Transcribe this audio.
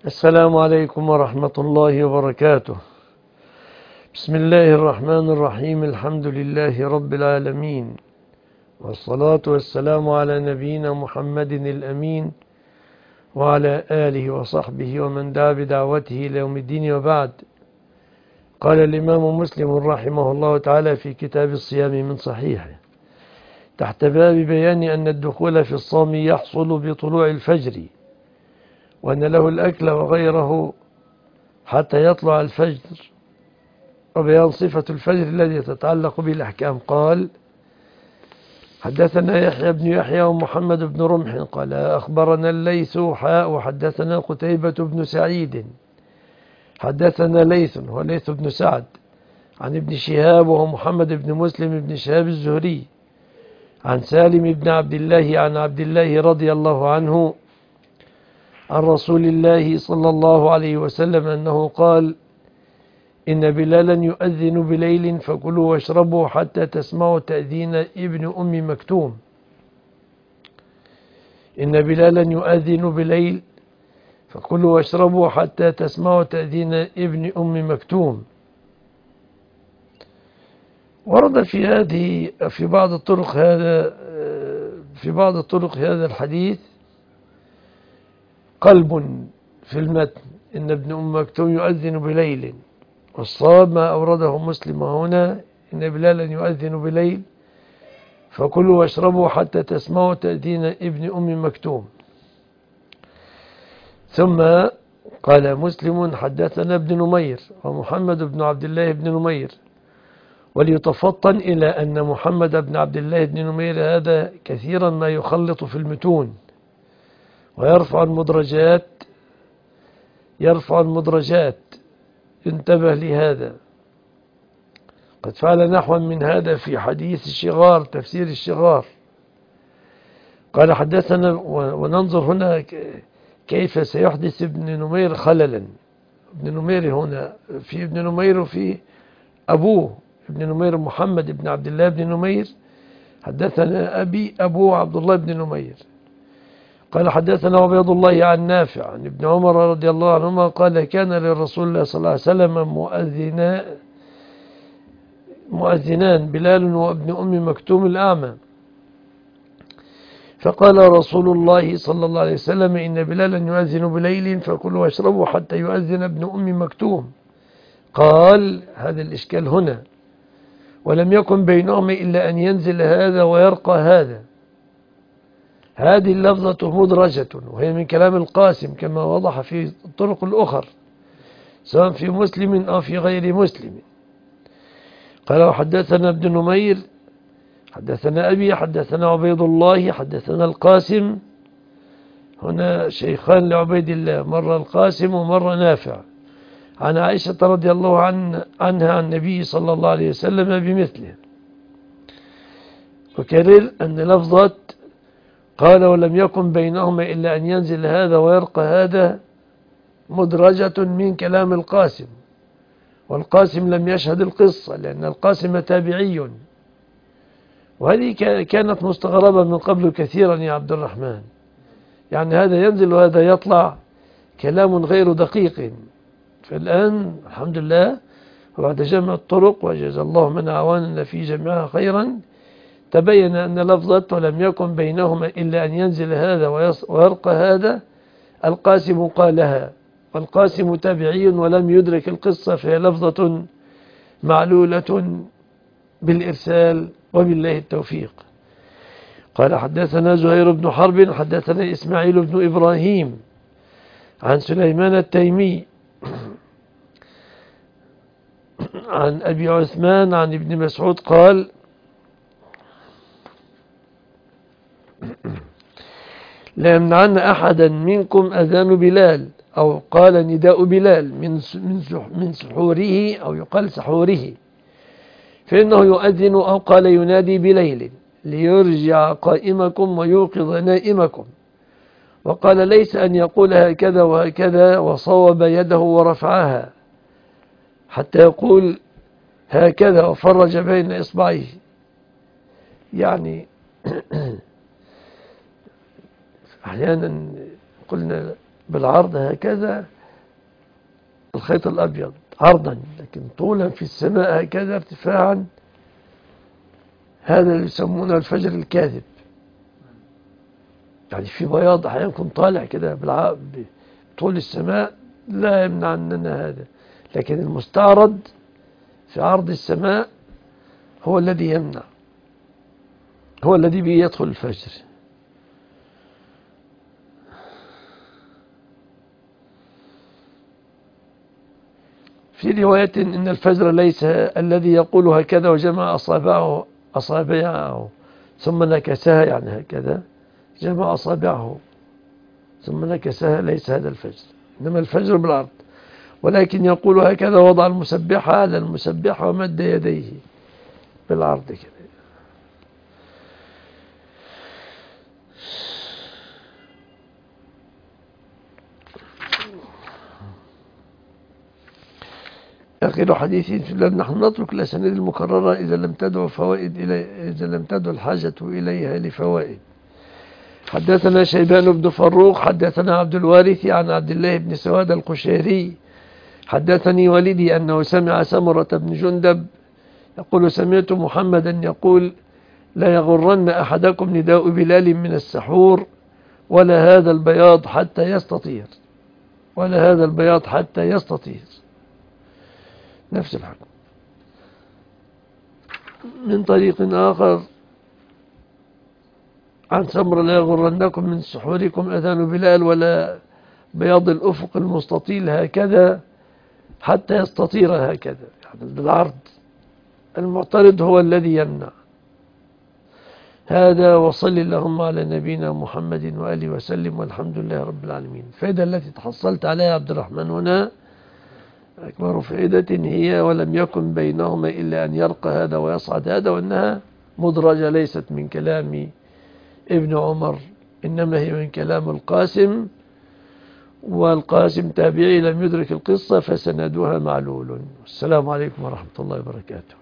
السلام عليكم ورحمة الله وبركاته. بسم الله الرحمن الرحيم. الحمد لله رب العالمين، والصلاة والسلام على نبينا محمد الأمين وعلى آله وصحبه ومن دعا بدعوته إلى يوم الدين، وبعد. قال الإمام مسلم رحمه الله تعالى في كتاب الصيام من صحيحه تحت باب بيان أن الدخول في الصوم يحصل بطلوع الفجر، وأن له الأكل وغيره حتى يطلع الفجر، وبيان صفة الفجر الذي تتعلق به الأحكام. قال: حدثنا يحيى بن يحيى ومحمد بن رمح قال أخبرنا الليث وحدثنا قتيبة بن سعيد حدثنا ليث وليث بن سعد عن ابن شهاب وهو محمد بن مسلم بن شهاب الزهري عن سالم بن عبد الله عن عبد الله رضي الله عنه عن رسول الله صلى الله عليه وسلم أنه قال: إن بلالا يؤذن بليل فكلوا واشربوا حتى تسمعوا تأذين ابن أم مكتوم. إن بلالا يؤذن بليل فكلوا واشربوا حتى تسمعوا تأذين ابن أم مكتوم. ورد في بعض الطرق هذا الحديث قلب في المتن: إن ابن أم مكتوم يؤذن بليل. والصواب ما أورده مسلم هنا: إن بلالا يؤذن بليل فكلوا واشربوا حتى تسمعوا تأذين ابن أم مكتوم. ثم قال مسلم: حدثنا ابن نمير ومحمد بن عبد الله بن نمير. وليتفطن إلى أن محمد بن عبد الله بن نمير هذا كثيرا ما يخلط في المتون ويرفع المدرجات، انتبه لهذا. قد فعل نحوا من هذا في حديث الشغار، تفسير الشغار. قال: حدثنا، وننظر هنا كيف سيحدث ابن نمير خللا. ابن نمير هنا في ابن نمير وفي أبوه ابن نمير محمد بن عبد الله بن نمير. حدثنا أبوه عبد الله بن نمير. قال: حدثنا عبيد الله عن نافع عن ابن عمر رضي الله عنهما قال: كان للرسول الله صلى الله عليه وسلم مؤذنان بلال وابن أم مكتوم الأعمى. فقال رسول الله صلى الله عليه وسلم: إن بلالا يؤذن بليل فكلوا واشربوا حتى يؤذن ابن أم مكتوم. قال: هذا الإشكال هنا: ولم يكن بينهما إلا أن ينزل هذا ويرقى هذا. هذه اللفظة مدرجة، وهي من كلام القاسم كما وضح في الطرق الأخر سواء في مسلم أو في غير مسلم. قال: وحدثنا ابن نمير حدثنا أبي حدثنا عبيد الله حدثنا القاسم. هنا شيخان لعبيد الله، مرة القاسم ومرة نافع، عن عائشة رضي الله عنها عن النبي صلى الله عليه وسلم بمثله. وكرر أن لفظة قال: ولم يكن بينهما إلا أن ينزل هذا ويرقى هذا مدرجة من كلام القاسم. والقاسم لم يشهد القصة لأن القاسم تابعي، وهذه كانت مستغربة من قبل كثيرا يا عبد الرحمن. يعني هذا ينزل وهذا يطلع، كلام غير دقيق. فالآن الحمد لله وبعد جمع الطرق وجزا الله من أعواننا في جمعها خيرا تبين أن لفظة ولم يكن بينهما إلا أن ينزل هذا ويرقى هذا القاسم قالها، والقاسم تابعي ولم يدرك القصة، فهي لفظة معلولة بالإرسال، وبالله التوفيق. قال: حدثنا زهير بن حرب حدثنا إسماعيل بن إبراهيم عن سليمان التيمي عن أبي عثمان عن ابن مسعود قال: لا يمنعن أحدا منكم أذان بلال، أو قال نداء بلال من سحوره، أو يقال سحوره، فإنه يؤذن، أو قال ينادي بليل ليرجع قائمكم ويوقظ نائمكم. وقال: ليس أن يقول هكذا وهكذا وصوب يده ورفعها حتى يقول هكذا وفرج بين إصبعيه. يعني أحيانا قلنا بالعرض هكذا الخيط الأبيض عرضا، لكن طولا في السماء هكذا ارتفاعا، هذا اللي يسمونه الفجر الكاذب. يعني في بياض أحيانا يكون طالع كده بطول السماء، لا يمنع عننا هذا، لكن المستعرض في عرض السماء هو الذي يمنع، هو الذي به يدخل الفجر. في رواية إن الفجر ليس الذي يقول هكذا وجمع أصابعه ثم نكسها، يعني هكذا جمع أصابعه ثم نكسها، ليس هذا الفجر، إنما الفجر بالعرض. ولكن يقول هكذا، وضع المسبحة على المسبحة ومد يديه بالعرض كده. آخر حديث، نحن نترك الأسانيد المكررة إذا لم تدعو إذا لم تدعو الحاجة إليها لفوائد. حدثنا شيبان بن فروخ حدثنا عبد الوارث عن عبد الله بن سواد القشيري حدثني والدي أنه سمع سمرة بن جندب يقول سمعت محمدا يقول لا يغرن أحدكم نداء بلال من السحور ولا هذا البياض حتى يستطير، ولا هذا البياض حتى يستطير، نفس الحكم. من طريق آخر عن سمرة لا يغرنكم من سحوركم أذان بلال ولا بياض الأفق المستطيل هكذا حتى يستطير، هكذا يعني بالعرض. المعترض هو الذي يمنع. هذا وصل اللهم على نبينا محمد وآله وسلم والحمد لله رب العالمين. الفائدة التي تحصلت عليها عبد الرحمن هنا أكبر فائدة هي ولم يكن بينهما إلا أن يرقى هذا ويصعد هذا، وأنها مدرجة ليست من كلام ابن عمر، إنما هي من كلام القاسم، والقاسم تابعي لم يدرك القصة فسندها معلول. السلام عليكم ورحمة الله وبركاته.